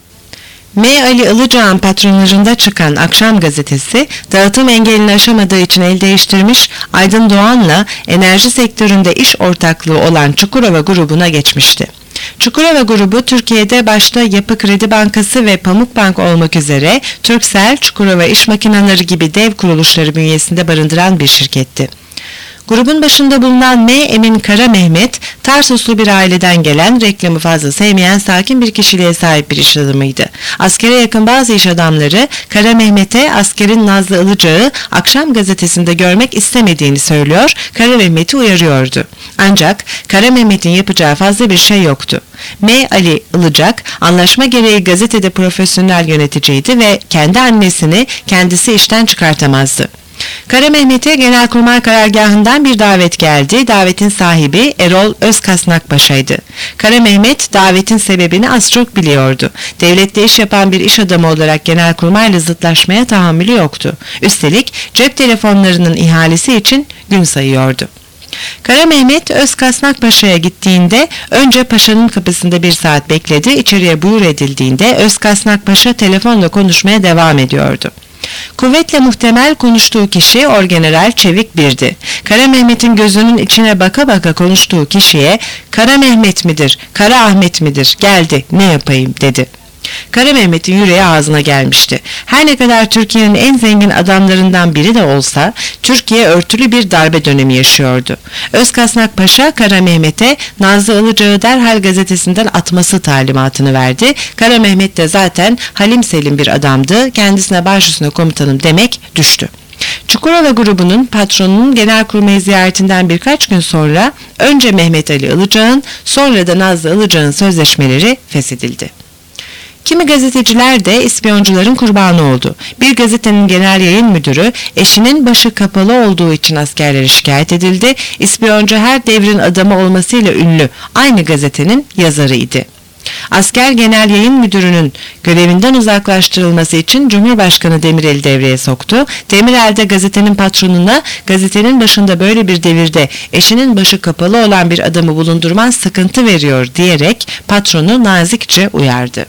[SPEAKER 1] M. Ali Ilıcak'ın patronajında çıkan Akşam Gazetesi, dağıtım engelini aşamadığı için el değiştirmiş, Aydın Doğan'la enerji sektöründe iş ortaklığı olan Çukurova grubuna geçmişti. Çukurova grubu Türkiye'de başta Yapı Kredi Bankası ve Pamukbank olmak üzere Turkcell, Çukurova İş Makineleri gibi dev kuruluşları bünyesinde barındıran bir şirketti. Grubun başında bulunan M. Emin Kara Mehmet, Tarsuslu bir aileden gelen, reklamı fazla sevmeyen sakin bir kişiliğe sahip bir iş adamıydı. Askere yakın bazı iş adamları Kara Mehmet'e askerin Nazlı Ilıcak'ı Akşam Gazetesi'nde görmek istemediğini söylüyor, Kara Mehmet'i uyarıyordu. Ancak Kara Mehmet'in yapacağı fazla bir şey yoktu. M. Ali Ilıcak, anlaşma gereği gazetede profesyonel yöneticiydi ve kendi annesini kendisi işten çıkartamazdı. Kara Mehmet'e Genelkurmay Karargahı'ndan bir davet geldi. Davetin sahibi Erol Özkasnak Paşa'ydı. Kara Mehmet davetin sebebini az çok biliyordu. Devlette iş yapan bir iş adamı olarak Genelkurmay'la zıtlaşmaya tahammülü yoktu. Üstelik cep telefonlarının ihalesi için gün sayıyordu. Kara Mehmet Özkasnak Paşa'ya gittiğinde önce paşanın kapısında bir saat bekledi. İçeriye buyur edildiğinde Özkasnak Paşa telefonla konuşmaya devam ediyordu. Kuvvetle muhtemel konuştuğu kişi Orgeneral Çevik birdi. Kara Mehmet'in gözünün içine baka baka konuştuğu kişiye "Kara Mehmet midir, Kara Ahmet midir, geldi, ne yapayım?" dedi. Kara Mehmet'in yüreği ağzına gelmişti. Her ne kadar Türkiye'nin en zengin adamlarından biri de olsa, Türkiye örtülü bir darbe dönemi yaşıyordu. Özkasnak Paşa, Kara Mehmet'e Nazlı Ilıcak'ı derhal gazetesinden atması talimatını verdi. Kara Mehmet de zaten halim selim bir adamdı, kendisine baş üstüne komutanım demek düştü. Çukurova grubunun patronunun Genelkurmay ziyaretinden birkaç gün sonra önce Mehmet Ali Ilıcak'ın, sonra da Nazlı Ilıcak'ın sözleşmeleri feshedildi. Kimi gazeteciler de ispiyoncuların kurbanı oldu. Bir gazetenin genel yayın müdürü eşinin başı kapalı olduğu için askerlere şikayet edildi. İspiyoncu her devrin adamı olmasıyla ünlü aynı gazetenin yazarıydı. Asker genel yayın müdürünün görevinden uzaklaştırılması için Cumhurbaşkanı Demirel'i devreye soktu. Demirel de gazetenin patronuna gazetenin başında böyle bir devirde eşinin başı kapalı olan bir adamı bulundurman sıkıntı veriyor diyerek patronu nazikçe uyardı.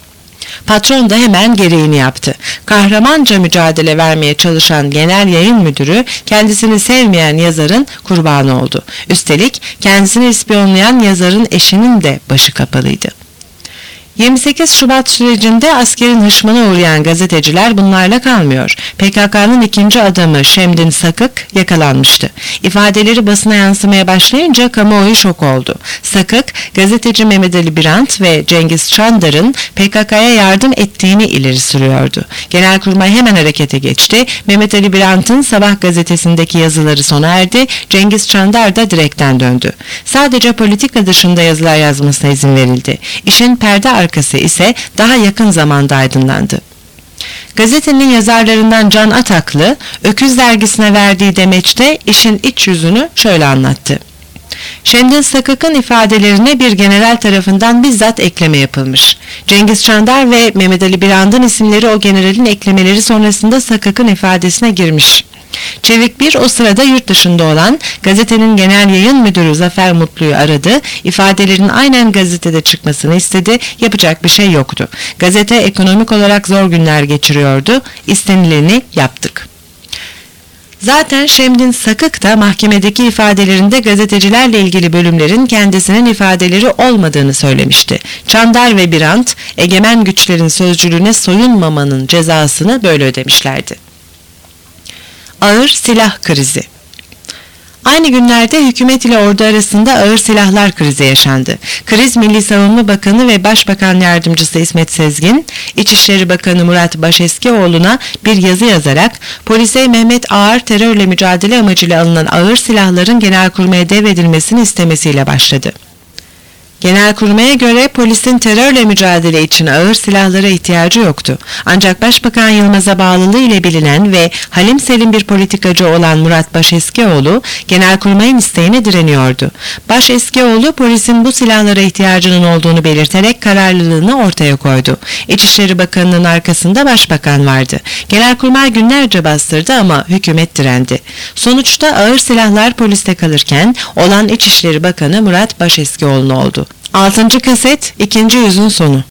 [SPEAKER 1] Patron da hemen gereğini yaptı. Kahramanca mücadele vermeye çalışan genel yayın müdürü kendisini sevmeyen yazarın kurbanı oldu. Üstelik kendisini ispiyonlayan yazarın eşinin de başı kapalıydı. yirmi sekiz Şubat sürecinde askerin hışmına uğrayan gazeteciler bunlarla kalmıyor. P K K'nın ikinci adamı Şemdin Sakık yakalanmıştı. İfadeleri basına yansımaya başlayınca kamuoyu şok oldu. Sakık, gazeteci Mehmet Ali Birant ve Cengiz Çandar'ın P K K'ya yardım ettiğini ileri sürüyordu. Genelkurmay hemen harekete geçti. Mehmet Ali Birant'ın Sabah gazetesindeki yazıları sona erdi. Cengiz Çandar da direkten döndü. Sadece politika dışında yazılar yazmasına izin verildi. İşin perde arkası ise daha yakın zamanda aydınlandı. Gazetenin yazarlarından Can Ataklı, Öküz dergisine verdiği demeçte işin iç yüzünü şöyle anlattı. Şemdin Sakık'ın ifadelerine bir general tarafından bizzat ekleme yapılmış. Cengiz Çandar ve Mehmet Ali Birand'ın isimleri o generalin eklemeleri sonrasında Sakık'ın ifadesine girmiş. Çevik bir o sırada yurt dışında olan gazetenin genel yayın müdürü Zafer Mutlu'yu aradı. İfadelerin aynen gazetede çıkmasını istedi. Yapacak bir şey yoktu. Gazete ekonomik olarak zor günler geçiriyordu. İstenileni yaptık. Zaten Şemdin Sakık da mahkemedeki ifadelerinde gazetecilerle ilgili bölümlerin kendisinin ifadeleri olmadığını söylemişti. Çandar ve Birand, egemen güçlerin sözcülüğüne soyunmamanın cezasını böyle ödemişlerdi. Ağır silah krizi. Aynı günlerde hükümet ile ordu arasında ağır silahlar krizi yaşandı. Kriz Milli Savunma Bakanı ve Başbakan Yardımcısı İsmet Sezgin, İçişleri Bakanı Murat Başeskioğlu'na bir yazı yazarak polise Mehmet Ağar terörle mücadele amacıyla alınan ağır silahların Genelkurmay'a devredilmesini istemesiyle başladı. Genelkurmay'a göre polisin terörle mücadele için ağır silahlara ihtiyacı yoktu. Ancak Başbakan Yılmaz'a bağlılığı ile bilinen ve halim selim bir politikacı olan Murat Başeskioğlu, Genelkurmay'ın isteğine direniyordu. Başeskioğlu polisin bu silahlara ihtiyacının olduğunu belirterek kararlılığını ortaya koydu. İçişleri Bakanı'nın arkasında Başbakan vardı. Genelkurmay günlerce bastırdı ama hükümet direndi. Sonuçta ağır silahlar poliste kalırken olan İçişleri Bakanı Murat Başeskioğlu oldu. altıncı kaset ikinci yüzün sonu.